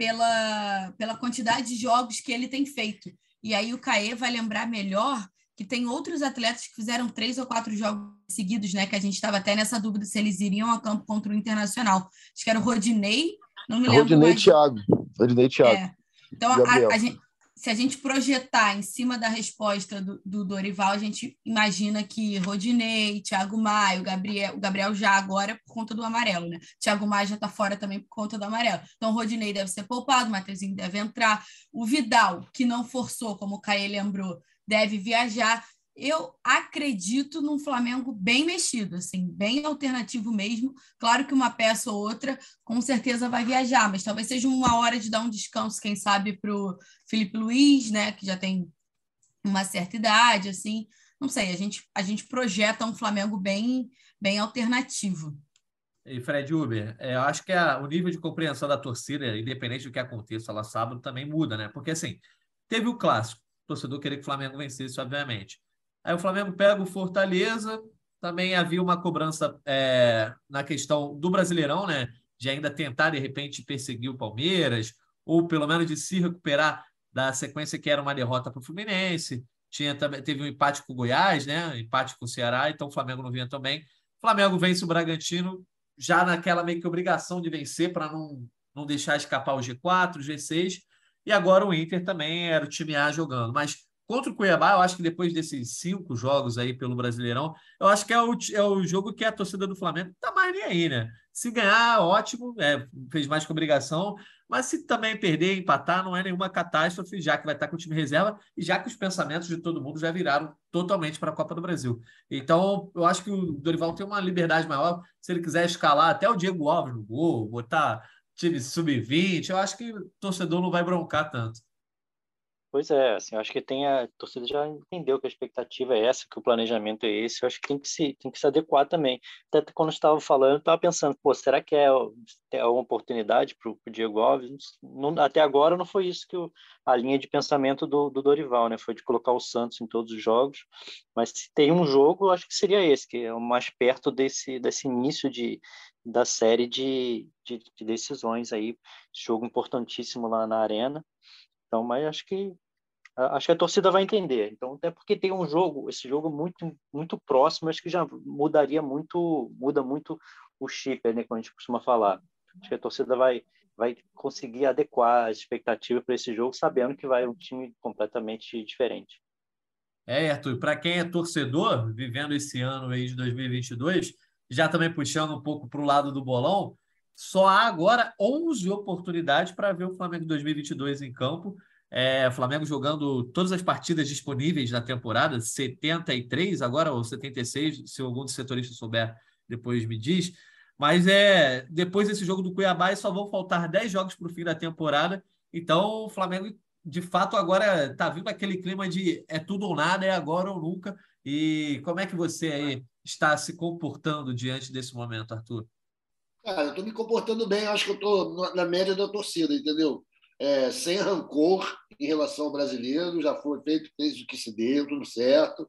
pela, pela quantidade de jogos que ele tem feito. E aí o Caê vai lembrar melhor que tem outros atletas que fizeram três ou quatro jogos seguidos, né? Que a gente estava até nessa dúvida se eles iriam a campo contra o Internacional. Acho que era o Rodinei, não me lembro Rodinei mais. e Thiago. Rodinei e Thiago. É. Então, a, a gente, se a gente projetar em cima da resposta do, do Dorival, a gente imagina que Rodinei, Thiago Maia, o Gabriel, o Gabriel já agora por conta do amarelo, né? Thiago Maia já está fora também por conta do amarelo. Então, o Rodinei deve ser poupado, o Mateuzinho deve entrar. O Vidal, que não forçou, como o Caê lembrou, deve viajar. Eu acredito num Flamengo bem mexido, assim, bem alternativo mesmo. Claro que uma peça ou outra com certeza vai viajar, mas talvez seja uma hora de dar um descanso, quem sabe, para o Felipe Luiz, né, que já tem uma certa idade, assim. Não sei, a gente, a gente projeta um Flamengo bem, bem alternativo. E Fred Uber, é, eu acho que a, o nível de compreensão da torcida, independente do que aconteça lá sábado, também muda, né? Porque, assim, teve o clássico, o torcedor queria que o Flamengo vencesse, obviamente. Aí o Flamengo pega o Fortaleza, também havia uma cobrança é, na questão do Brasileirão, né? De ainda tentar, de repente, perseguir o Palmeiras, ou pelo menos de se recuperar da sequência que era uma derrota para o Fluminense. Tinha, também, teve um empate com o Goiás, né? Empate com o Ceará, então o Flamengo não vinha também. O Flamengo vence o Bragantino, já naquela meio que obrigação de vencer para não, não deixar escapar o G quatro, o G seis. E agora o Inter também era o time A jogando. Mas contra o Cuiabá, eu acho que depois desses cinco jogos aí pelo Brasileirão, eu acho que é o, é o jogo que a torcida do Flamengo tá mais nem aí, né? Se ganhar, ótimo, é, fez mais que obrigação, mas se também perder, empatar, não é nenhuma catástrofe, já que vai estar com o time reserva e já que os pensamentos de todo mundo já viraram totalmente para a Copa do Brasil. Então, eu acho que o Dorival tem uma liberdade maior, se ele quiser escalar até o Diego Alves no gol, botar time sub vinte, eu acho que o torcedor não vai broncar tanto. Pois é, assim, eu acho que tem a, a torcida já entendeu que a expectativa é essa, que o planejamento é esse, eu acho que tem que se, tem que se adequar também. Até quando eu estava falando, eu estava pensando, pô, será que é, é uma oportunidade para o Diego Alves? Não, até agora não foi isso que o, a linha de pensamento do, do Dorival, né? Foi de colocar o Santos em todos os jogos, mas se tem um jogo, eu acho que seria esse, que é o mais perto desse, desse início de, da série de, de, de decisões aí, jogo importantíssimo lá na Arena. Então, mas acho que acho que a torcida vai entender. Então, até porque tem um jogo, esse jogo muito muito próximo, acho que já mudaria muito, muda muito o chip, né, como a gente costuma falar. Acho que a torcida vai vai conseguir adequar a expectativa para esse jogo, sabendo que vai um time completamente diferente. É, Arthur, para quem é torcedor, vivendo esse ano aí de dois mil e vinte e dois, já também puxando um pouco para o lado do bolão, só há agora onze oportunidades para ver o Flamengo dois mil e vinte e dois em campo. É, o Flamengo jogando todas as partidas disponíveis na temporada, setenta e três agora, ou setenta e seis, se algum dos setoristas souber, depois me diz. Mas é depois desse jogo do Cuiabá, só vão faltar dez jogos para o fim da temporada. Então, o Flamengo, de fato, agora está vindo aquele clima de é tudo ou nada, é agora ou nunca. E como é que você aí está se comportando diante desse momento, Arthur? Cara, eu estou me comportando bem, acho que eu estou na média da torcida, entendeu? É, sem rancor em relação ao brasileiro, já foi feito, fez o que se deu, tudo certo,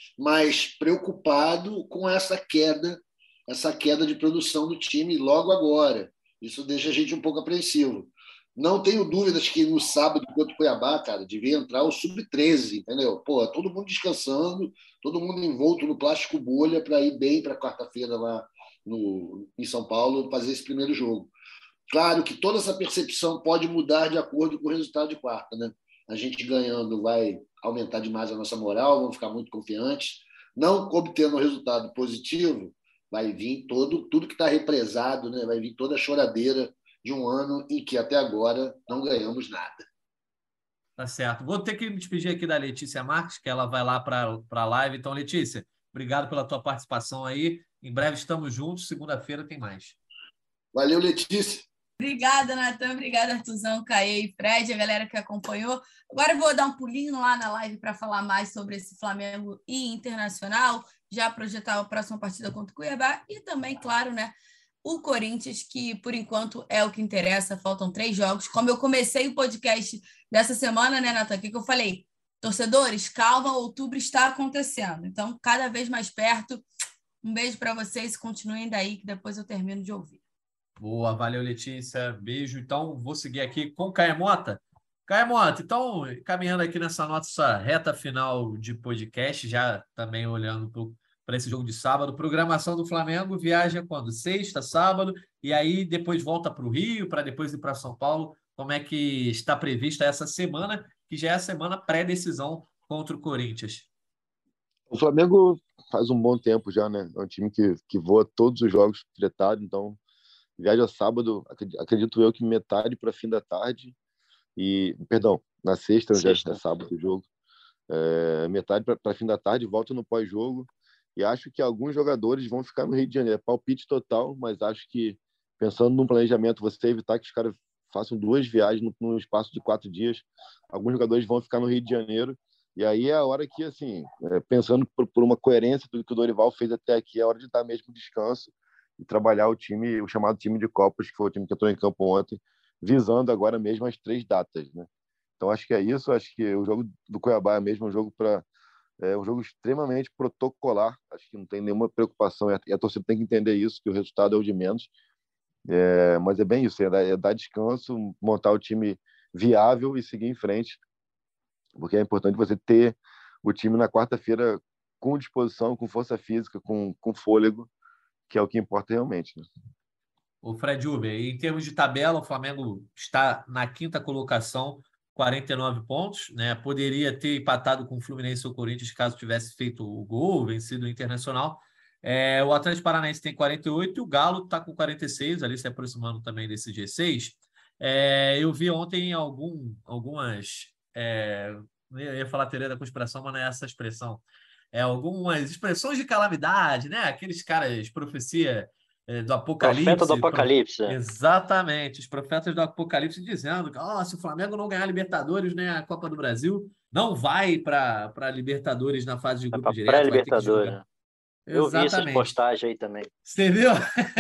mas preocupado com essa queda, essa queda de produção do time logo agora. Isso deixa a gente um pouco apreensivo. Não tenho dúvidas que no sábado, contra o Cuiabá, cara, devia entrar o sub treze, entendeu? Pô, todo mundo descansando, todo mundo envolto no plástico bolha para ir bem para quarta-feira lá no, em São Paulo fazer esse primeiro jogo. Claro que toda essa percepção pode mudar de acordo com o resultado de quarta, né? A gente ganhando vai aumentar demais a nossa moral, vamos ficar muito confiantes. Não obtendo um resultado positivo, vai vir todo, tudo que está represado, né? Vai vir toda a choradeira de um ano em que até agora não ganhamos nada. Tá certo. Vou ter que me despedir aqui da Letícia Marques, que ela vai lá para a live. Então, Letícia, obrigado pela tua participação aí. Em breve estamos juntos. Segunda-feira tem mais. Valeu, Letícia. Obrigada, Natan. Obrigada, Artuzão, Caê e Fred, a galera que acompanhou. Agora eu vou dar um pulinho lá na live para falar mais sobre esse Flamengo e Internacional, já projetar a próxima partida contra o Cuiabá e também, claro, né, o Corinthians, que por enquanto é o que interessa. Faltam três jogos. Como eu comecei o podcast dessa semana, né, Natan? O que eu falei? Torcedores, calma, outubro está acontecendo. Então, cada vez mais perto. Um beijo para vocês. Continuem daí, que depois eu termino de ouvir. Boa, valeu, Letícia. Beijo. Então, vou seguir aqui com o Caia Mota. Caia Mota, então, caminhando aqui nessa nossa reta final de podcast, já também olhando para esse jogo de sábado, programação do Flamengo, viaja quando? Sexta, sábado, e aí depois volta para o Rio, para depois ir para São Paulo. Como é que está prevista essa semana, que já é a semana pré-decisão contra o Corinthians? O Flamengo faz um bom tempo já, né? É um time que, que voa todos os jogos tretado, então viaja sábado, acredito eu que metade para fim da tarde, e, perdão, na sexta, sexta. Já é sábado o jogo, é, metade para fim da tarde, volta no pós-jogo, e acho que alguns jogadores vão ficar no Rio de Janeiro. É palpite total, mas acho que, pensando num planejamento, você evitar que os caras façam duas viagens no, no espaço de quatro dias, alguns jogadores vão ficar no Rio de Janeiro, e aí é a hora que, assim, é, pensando por, por uma coerência do que o Dorival fez até aqui, é a hora de dar mesmo descanso e trabalhar o time, o chamado time de Copas, que foi o time que entrou em campo ontem, visando agora mesmo as três datas, né? Então acho que é isso. Acho que o jogo do Cuiabá é mesmo um jogo para é um jogo extremamente protocolar. Acho que não tem nenhuma preocupação, e a torcida tem que entender isso, que o resultado é o de menos. É, mas é bem isso, é dar, é dar descanso, montar o time viável e seguir em frente, porque é importante você ter o time na quarta-feira com disposição, com força física, com, com fôlego, que é o que importa realmente, né? O Fred Uber, em termos de tabela, o Flamengo está na quinta colocação, quarenta e nove pontos, né? Poderia ter empatado com o Fluminense ou o Corinthians caso tivesse feito o gol, vencido o Internacional. É, o Atlético Paranaense tem quarenta e oito e o Galo está com quarenta e seis, ali se aproximando também desse G seis. É, eu vi ontem algum, algumas... É, eu ia falar teoria da conspiração, mas não é essa expressão. É, algumas expressões de calamidade, né? Aqueles caras, profecia é, do Apocalipse. Profeta do Apocalipse. Pro... Exatamente, os profetas do Apocalipse dizendo que oh, se o Flamengo não ganhar a Libertadores, né, a Copa do Brasil, não vai para a Libertadores na fase de grupo direto. Pré-Libertadores. Eu vi essas Exatamente. postagens aí também. Você viu?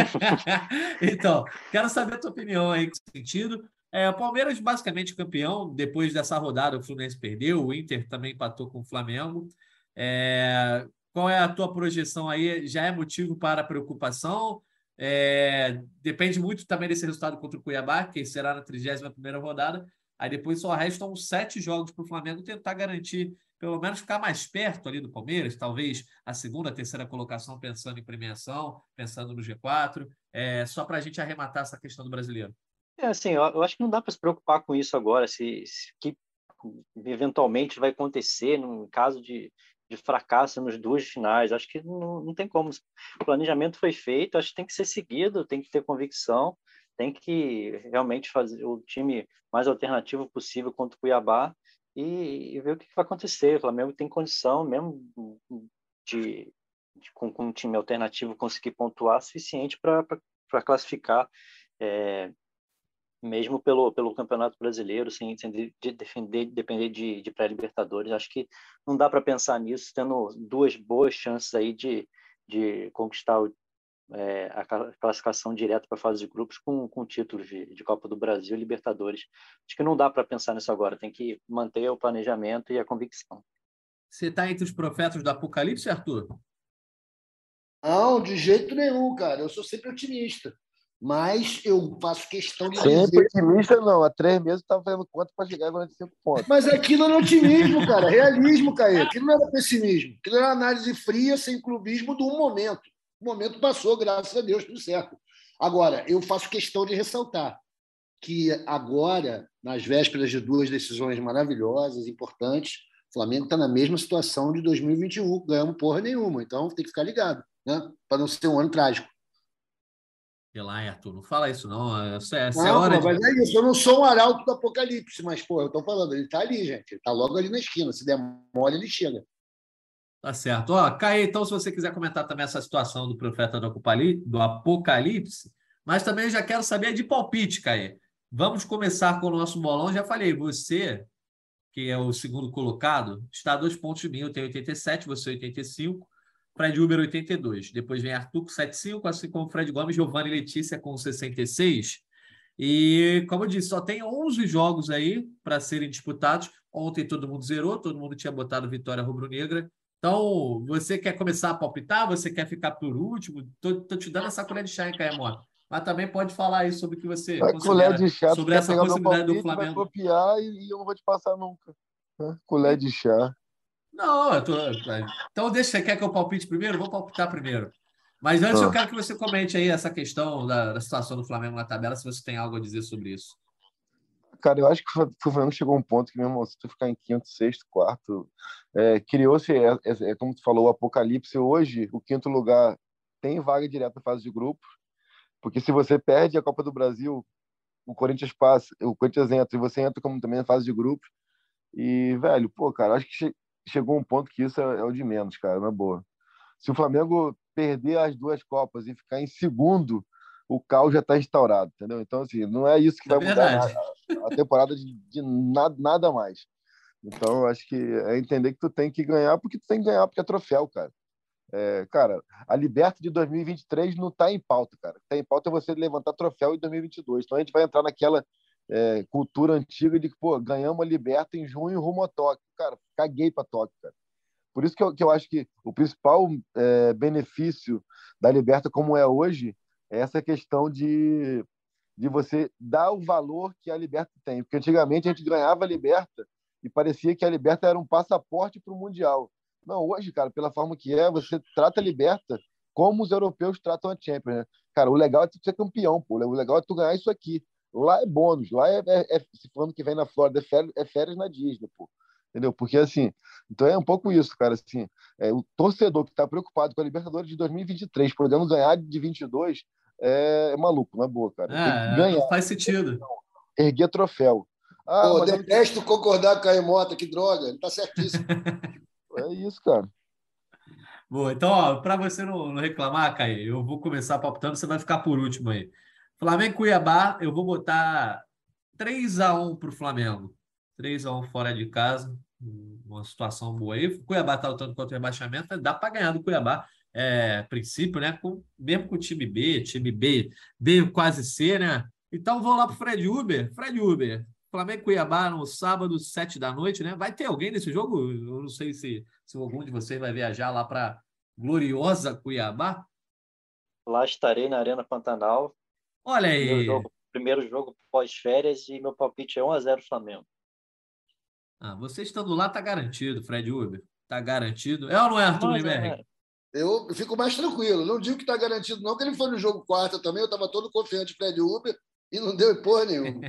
Então, quero saber a tua opinião aí nesse sentido. É, o Palmeiras basicamente campeão, depois dessa rodada o Fluminense perdeu, o Inter também empatou com o Flamengo. É, qual é a tua projeção aí? Já é motivo para preocupação? É, depende muito também desse resultado contra o Cuiabá, que será na trigésima primeira rodada. Aí depois só restam sete jogos para o Flamengo tentar garantir, pelo menos ficar mais perto ali do Palmeiras, talvez a segunda, a terceira colocação, pensando em premiação, pensando no G quatro, é, só para a gente arrematar essa questão do brasileiro. É assim, eu, eu acho que não dá para se preocupar com isso agora, se, se que eventualmente vai acontecer num caso de, de fracasso nos duas finais. Acho que não, não tem como. O planejamento foi feito, acho que tem que ser seguido, tem que ter convicção, tem que realmente fazer o time mais alternativo possível contra o Cuiabá e, e ver o que vai acontecer. O Flamengo tem condição mesmo de, de com, com um time alternativo conseguir pontuar suficiente para classificar, é, mesmo pelo, pelo Campeonato Brasileiro, sem, sem de, de defender, depender de, de pré-Libertadores. Acho que não dá para pensar nisso, tendo duas boas chances aí de, de conquistar o, é, a classificação direta para a fase de grupos com, com títulos de, de Copa do Brasil e Libertadores. Acho que não dá para pensar nisso agora, tem que manter o planejamento e a convicção. Você está entre os profetas do Apocalipse, Arthur? Não, de jeito nenhum, cara. Eu sou sempre otimista. Mas eu faço questão de Sempre dizer... otimista, não. Há três meses eu estava fazendo conta para chegar a quarenta e cinco pontos. Mas aquilo era otimismo, cara. Realismo, Caê. Aquilo não era pessimismo. Aquilo era análise fria, sem clubismo, do momento. O momento passou, graças a Deus, tudo certo. Agora, eu faço questão de ressaltar que agora, nas vésperas de duas decisões maravilhosas, importantes, o Flamengo está na mesma situação de dois mil e vinte e um. Ganhamos porra nenhuma. Então, tem que ficar ligado, né? Para não ser um ano trágico. Sei lá, Arthur, não fala isso, não. Essa, essa é Não, hora pô, de... mas é isso. Eu não sou um arauto do apocalipse, mas, pô, eu tô falando, ele tá ali, gente. Ele tá logo ali na esquina. Se der mole, ele chega. Tá certo. Ó, Caê, então, se você quiser comentar também essa situação do profeta do Apocali- do Apocalipse, mas também eu já quero saber de palpite, Caê. Vamos começar com o nosso bolão. Já falei, você, que é o segundo colocado, está a dois pontos de mim. Eu tenho oitenta e sete, você oitenta e cinco, Fred Uber oitenta e dois. Depois vem Arthur com setenta e cinco, assim como Fred Gomes, Giovanni e Letícia com sessenta e seis. E, como eu disse, só tem onze jogos aí para serem disputados. Ontem todo mundo zerou, todo mundo tinha botado vitória rubro-negra. Então, você quer começar a palpitar? Você quer ficar por último? Tô, tô te dando essa colher de chá, hein, Caemota? Mas também pode falar aí sobre o que você A colher considera de chá, tu sobre quer essa pegar meu possibilidade do palpite, vai Flamengo. copiar e, e eu não vou te passar nunca. Né? Colher de chá. Não, eu tô... Então, deixa, você quer que eu palpite primeiro? Vou palpitar primeiro. Mas antes eu Ah. quero que você comente aí essa questão da, da situação do Flamengo na tabela, se você tem algo a dizer sobre isso. Cara, eu acho que o Flamengo chegou a um ponto que, mesmo se tu ficar em quinto, sexto, quarto, é, criou-se, é, é, é como tu falou, o apocalipse. Hoje, o quinto lugar tem vaga direta na fase de grupos, porque se você perde a Copa do Brasil, o Corinthians passa, o Corinthians entra, e você entra como também na fase de grupos. E, velho, pô, cara, acho que che chegou um ponto que isso é, é o de menos, cara, na boa. Se o Flamengo perder as duas Copas e ficar em segundo, o caos já está instaurado, entendeu? Então, assim, não é isso que É vai mudar verdade. a, a temporada de, de nada, nada mais. Então, eu acho que é entender que tu tem que ganhar, porque tu tem que ganhar, porque é troféu, cara. É, cara, a Liberta de dois mil e vinte e três não está em pauta, cara. Está em pauta é você levantar troféu em dois mil e vinte e dois. Então, a gente vai entrar naquela é, cultura antiga de que, pô, ganhamos a Liberta em junho rumo a Tóquio. Cara, caguei para Tóquio, cara. Por isso que eu, que eu acho que o principal é, benefício da Liberta, como é hoje, é essa questão de, de você dar o valor que a Liberta tem. Porque antigamente a gente ganhava a Liberta e parecia que a Liberta era um passaporte para o Mundial. Não, hoje, cara, pela forma que é, você trata a Liberta como os europeus tratam a Champions, né? Cara, o legal é tu ser campeão, pô. O legal é tu ganhar isso aqui. Lá é bônus, lá é, é, é se falando que vem na Flórida, é férias, é férias na Disney, pô. Entendeu? Porque, assim, então é um pouco isso, cara, assim, é, o torcedor que está preocupado com a Libertadores de dois mil e vinte e três, podendo ganhar de vinte e dois, é, é maluco, na boa, cara. Tem que É, ganhar, não faz sentido. erguer troféu. Ah, Pô, mas eu não- detesto concordar com a Caemota, que droga. Ele tá certíssimo. é isso, cara. Boa, então, para você não, não reclamar, Caio, eu vou começar palpitando, você vai ficar por último aí. Flamengo e Cuiabá, eu vou botar três a um para o Flamengo. três a um fora de casa, uma situação boa aí. O Cuiabá está lutando contra o rebaixamento, dá para ganhar do Cuiabá. É, princípio, né? Com, mesmo com o time B, time B, B quase C, né? Então vamos lá para o Fred Uber. Fred Uber, Flamengo e Cuiabá no sábado, sete da noite, né? Vai ter alguém nesse jogo? Eu não sei se, se algum de vocês vai viajar lá para gloriosa Cuiabá. Lá estarei na Arena Pantanal. Olha aí. Meu jogo, primeiro jogo pós-férias e meu palpite é um a zero Flamengo. Ah, você estando lá tá garantido, Fred Uber. Tá garantido. É ou não é, Arthur Mas, Limberg? é, Eu fico mais tranquilo. Não digo que está garantido, não, que ele foi no jogo quarta também. Eu estava todo confiante Fred Uber e não deu porra nenhuma.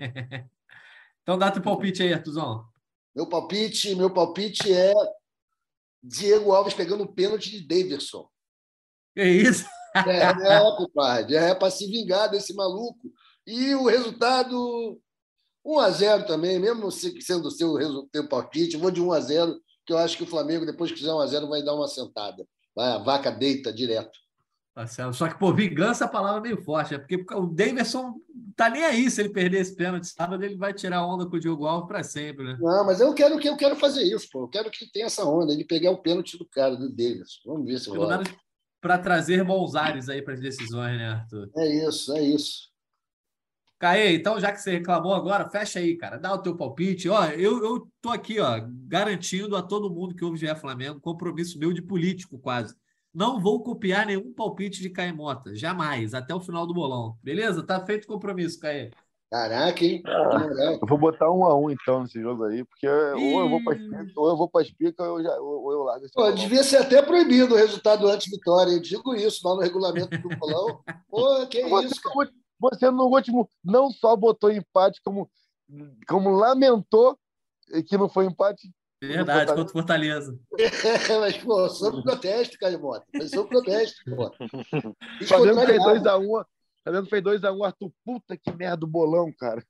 Então dá teu palpite aí, Artuzão. Meu palpite, meu palpite é Diego Alves pegando o pênalti de Davidson. Que isso? É, compadre. É para se vingar desse maluco. E o resultado, um a zero também, mesmo sendo o seu, seu palpite, vou de um a zero, que eu acho que o Flamengo, depois que fizer um a zero, vai dar uma sentada. Vai, a vaca deita direto. Tá certo. Só que, pô, vingança é a palavra meio forte, é porque o Davidson tá nem aí se ele perder esse pênalti sábado, ele vai tirar onda com o Diogo Alves para sempre, né? Não, mas eu quero que eu quero fazer isso, pô. Eu quero que tenha essa onda, ele pegar o pênalti do cara, do Davidson. Vamos ver se Pelo rola. menos para trazer bons ares aí para as decisões, né, Arthur? É isso, é isso. Caê, então, já que você reclamou agora, fecha aí, cara. Dá o teu palpite. Ó, eu, eu tô aqui, ó, garantindo a todo mundo que ouve G E Flamengo, compromisso meu de político, quase. Não vou copiar nenhum palpite de Caê Mota. Jamais, até o final do bolão. Beleza? Tá feito o compromisso, Caê. Caraca, hein? Ah, eu vou botar um a um, então, nesse jogo aí, porque ou eu vou para espica, ou eu vou para espica, ou eu, já, ou eu largo esse Pô, bolão. devia ser até proibido o resultado antes vitória. Eu digo isso lá no regulamento do bolão. Pô, que Você, isso, cara? você no último não só botou empate, como, como lamentou que não foi empate. Verdade, contra o Fortaleza. É, mas, pô, sob protesto, Caio Mota. Foi sob protesto, pô. O Flamengo fez dois a um. Flamengo fez dois a um, Arthur, puta que merda do bolão, cara.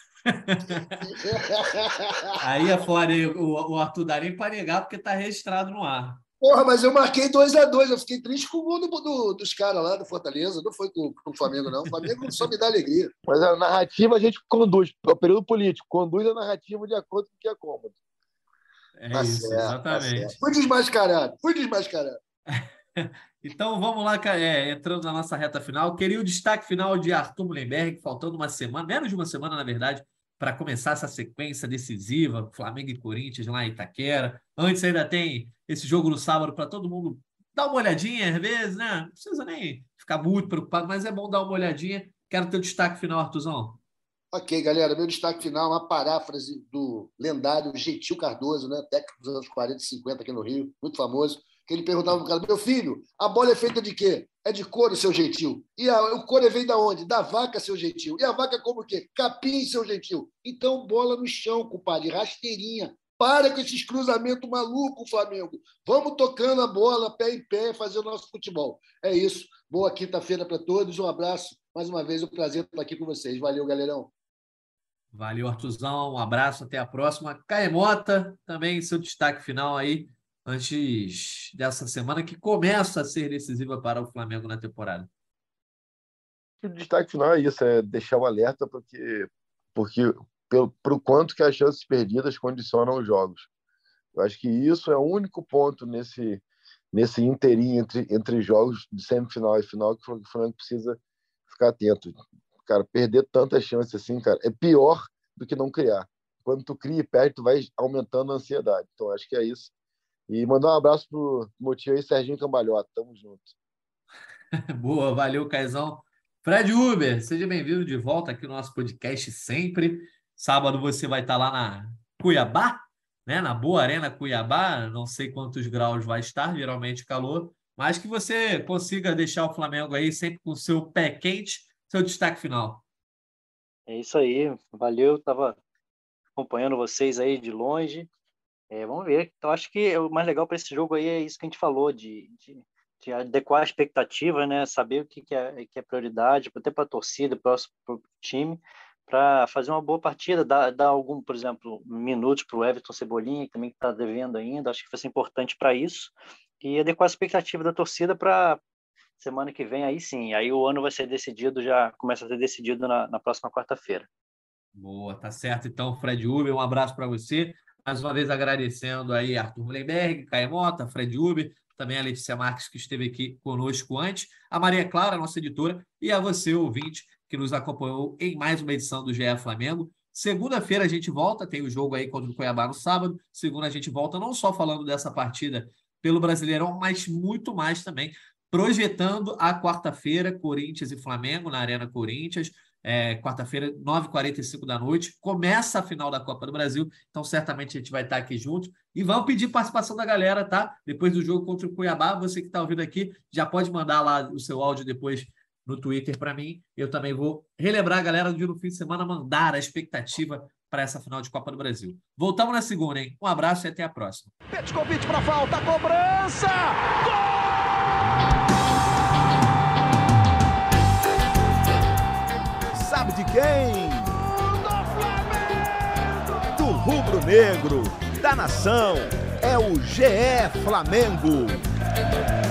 Aí é fora, o, o Arthur dá nem para negar porque tá registrado no ar. Porra, mas eu marquei dois a dois, eu fiquei triste com o gol do, do, dos caras lá do Fortaleza, não foi com, com o Flamengo, não. O Flamengo só me dá alegria. Mas a narrativa a gente conduz, é o período político, conduz a narrativa de acordo com o que é cômodo. É Tá isso, certo, exatamente. tá fui desmascarado, fui desmascarado. Então vamos lá, é, entrando na nossa reta final. Queria o destaque final de Arthur Mullenberg, faltando uma semana, menos de uma semana, na verdade, para começar essa sequência decisiva, Flamengo e Corinthians lá em Itaquera. Antes ainda tem esse jogo no sábado para todo mundo dar uma olhadinha, às vezes, né? Não precisa nem ficar muito preocupado, mas é bom dar uma olhadinha. Quero teu destaque final, Arthurzão. Ok, galera, meu destaque final é uma paráfrase do lendário Gentil Cardoso, né? Técnico dos anos quarenta e cinquenta aqui no Rio, muito famoso, que ele perguntava pro cara, meu filho, a bola é feita de quê? É de couro, seu gentil. E a, o couro vem da onde? Da vaca, seu gentil. E a vaca como o quê? Capim, seu gentil. Então, bola no chão, compadre, rasteirinha. Para com esses cruzamentos malucos, Flamengo. Vamos tocando a bola, pé em pé, fazer o nosso futebol. É isso. Boa quinta-feira para todos. Um abraço. Mais uma vez, um prazer estar aqui com vocês. Valeu, galerão. Valeu, Arthurzão. Um abraço. Até a próxima. Caemota, também seu destaque final aí, antes dessa semana que começa a ser decisiva para o Flamengo na temporada. O destaque final é isso, é deixar o alerta porque, porque pelo, pelo quanto que as chances perdidas condicionam os jogos. Eu acho que isso é o único ponto nesse, nesse inteirinho entre, entre jogos de semifinal e final que o Flamengo precisa ficar atento. Cara, perder tantas chances assim, cara, é pior do que não criar. Quando tu cria e perde, tu vai aumentando a ansiedade. Então, acho que é isso. E mandar um abraço pro meu tio aí, Serginho Cambalhota. Tamo junto. Boa, valeu, Caizão. Fred Uber, seja bem-vindo de volta aqui no nosso podcast sempre. Sábado você vai estar lá na Cuiabá, né? Na Boa Arena Cuiabá. Não sei quantos graus vai estar, geralmente calor, mas que você consiga deixar o Flamengo aí sempre com o seu pé quente. Seu destaque final. É isso aí, valeu. Estava acompanhando vocês aí de longe. É, vamos ver. Então, acho que o mais legal para esse jogo aí é isso que a gente falou, de, de, de adequar a expectativa, né? Saber o que, que, é, que é prioridade, até para a torcida, para o time, para fazer uma boa partida, dar, dar algum, por exemplo, minutos para o Everton Cebolinha, que também está devendo ainda. Acho que vai ser importante para isso. E adequar a expectativa da torcida para semana que vem, aí sim. Aí o ano vai ser decidido, já começa a ser decidido na, na próxima quarta-feira. Boa, tá certo. Então, Fred Uber, um abraço para você. Mais uma vez agradecendo aí Arthur Mullenberg, Caemota, Fred Uber, também a Letícia Marques, que esteve aqui conosco antes, a Maria Clara, nossa editora, e a você, ouvinte, que nos acompanhou em mais uma edição do G E Flamengo. Segunda-feira a gente volta, tem o jogo aí contra o Cuiabá no sábado. Segunda a gente volta não só falando dessa partida pelo Brasileirão, mas muito mais também, projetando a quarta-feira, Corinthians e Flamengo, na Arena Corinthians. É, quarta-feira, nove e quarenta e cinco da noite, começa a final da Copa do Brasil, então certamente a gente vai estar aqui junto e vamos pedir participação da galera, tá? Depois do jogo contra o Cuiabá, você que está ouvindo aqui, já pode mandar lá o seu áudio depois no Twitter para mim. Eu também vou relembrar a galera de no fim de semana mandar a expectativa para essa final de Copa do Brasil. Voltamos na segunda, hein? Um abraço e até a próxima. Petkovic para falta, cobrança! Gol! Sabe de quem? Do Flamengo! Do rubro-negro, da nação, é o G E Flamengo.